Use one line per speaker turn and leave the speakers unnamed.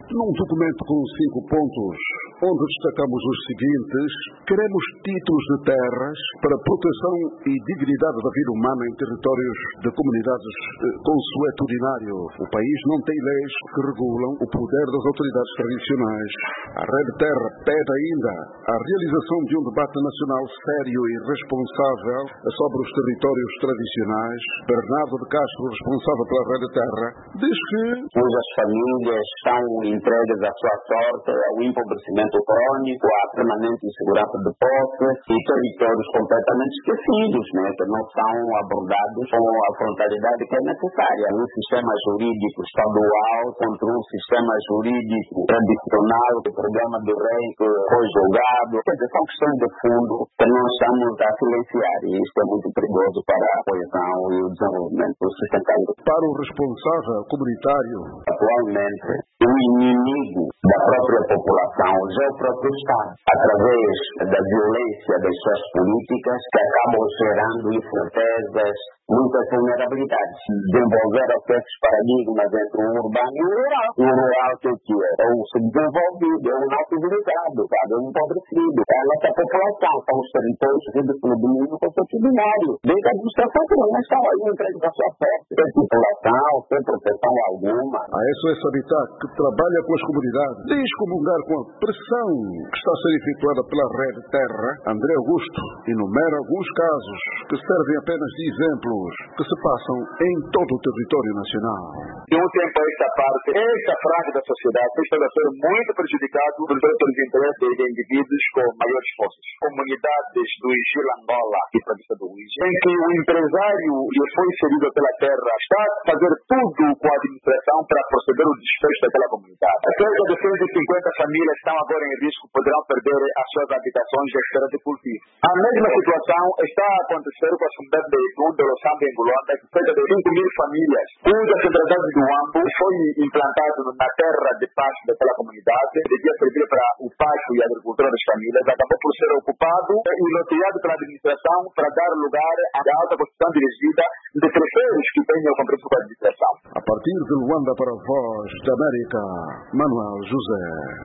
num documento com 5 pontos, onde destacamos os seguintes: queremos títulos de terras para proteção e dignidade da vida humana em territórios de comunidades consuetudinário. O país não tem leis que regulam o poder das autoridades tradicionais. A Rede Terra pede ainda a realização de um debate nacional sério e responsável sobre os territórios tradicionais. Bernardo de Castro, responsável pela Rede Terra, diz que
cujas famílias são entregues à sua sorte, ao empobrecimento crônico, à permanente insegurança de posse e territórios completamente esquecidos, que não são abordados com a frontalidade que é necessária. Um sistema jurídico estadual contra um sistema jurídico tradicional, o programa do rei que foi julgado. Quer dizer, são questões de fundo que nós estamos a silenciar e isto é muito perigoso para a coesão e o desenvolvimento sustentável.
Para o responsável comunitário,
atualmente, o inimigo da própria população já é o próprio Estado, através da violência das suas políticas que acabam gerando incertezas, muitas vulnerabilidades. Desenvolver esses paradigmas entre o urbano e o rural. O rural que é o subdesenvolvido, é o não civilizado, é o empobrecido. É a nossa população, são os territórios vividos pelo domínio consuetudinário. Desde a administração que não estão aí entregues à sua sorte. Sem população, sem proteção alguma.
A SOS Habitat, que trabalha com as comunidades, diz comungar com a pressão que está a ser efetuada pela Rede Terra. André Augusto enumera alguns casos que servem apenas de exemplo que se passam em todo o território nacional.
De um tempo a esta parte, esta franja da sociedade está a ser muito prejudicado pelos outros interesses de indivíduos com maiores forças. Comunidades do Gilangola e província do Uíge, em que o empresário que foi cedido pela terra está a fazer tudo com a administração para proceder ao desfecho daquela comunidade. Cerca de 150 famílias estão agora em risco, poderão perder as suas habitações e as terras de cultivo. A mesma situação está a acontecer com as comunidades de Itu, de Los Angeles, Angolana, cerca de 5.000 famílias, cuja centralidade do AMPO foi implantado na terra de pasto daquela comunidade, devia servir para o pasto e a agricultura das famílias, acabou por ser ocupado e loteado pela administração para dar lugar à alta construção dirigida de terceiros que tenham compromisso com a administração.
A partir de Luanda para a Voz da América, Manuel José.